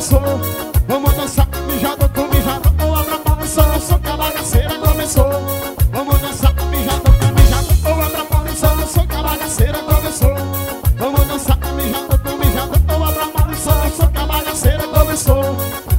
começou. Vamos dançar, mijado com mijado, ou abra a bola e só que a bagaceira começou. Vamos dançar, mijado com mijado, ou abra a bola e só que a bagaceira começou. Vamos dançar, mijado com mijado, ou abra a bola e só que a bagaceira começou.